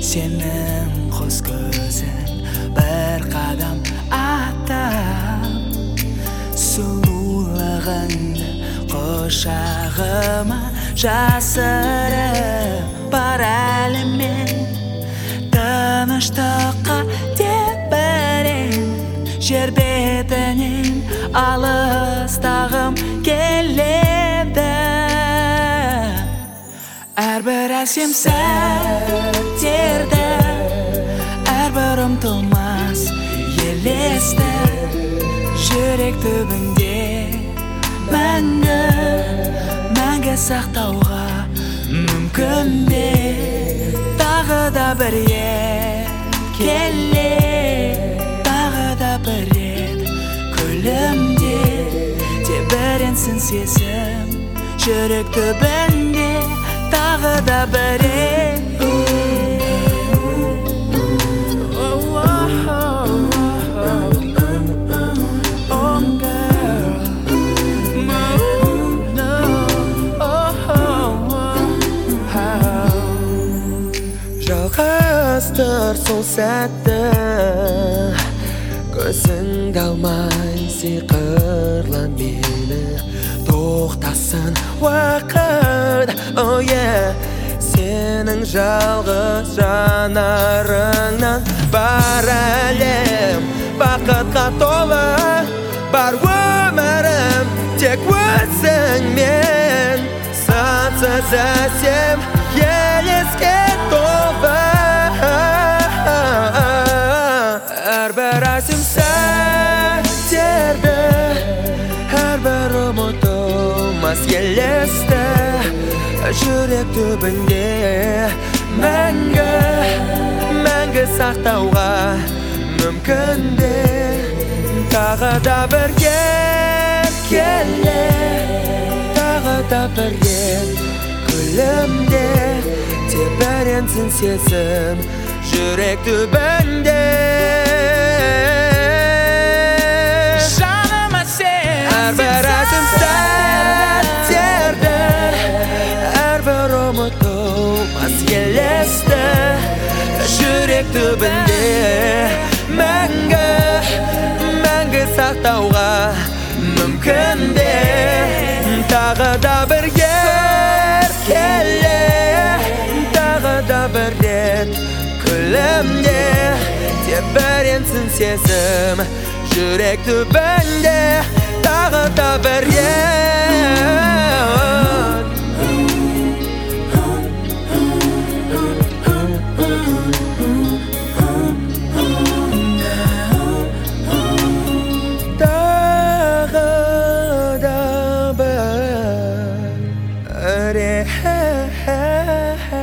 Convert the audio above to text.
senin ko'z ko'zin bir qadam atab sululığında qo'shag'ima jasirib baralim-men tinchlikqa tepirin yer betining alistag'im keladi har bir asem terda har bir umtilmas yelesda yurak tubingda manga saqtauga mumkin-de tag'ida bir yer kelli tag'ida bir ret ko'limda tebirinsin sezim yurak tubingda tag'ida bir ret Жалғастыр сол сәтті көзіңді алмай сиқырлан мені тоқтасын уақыт oh yeah сенің жалғыз жанарыңнан бар әлем бақытқа толы бар өмірім тек өзіңмен сансыз әсем елеске толы әрбір әсем сәттерді әрбір ұмытылмас елесті жүрек түбінде мәңгі сақтауға мүмкін-де тағы да бір келе тағы да бір рет күлімде тебіренсін сезім жүрек түбінде жаныма сен әрбір әсем сәттерді әрбір ұмытылмас елесті жүрек түбінде мәңгі сақтауға мүмкін-де тағы да бір келе тағы да бір рет күлімде тебіренсін сезім жүрек түбінде тағы да бір рет tағы da bir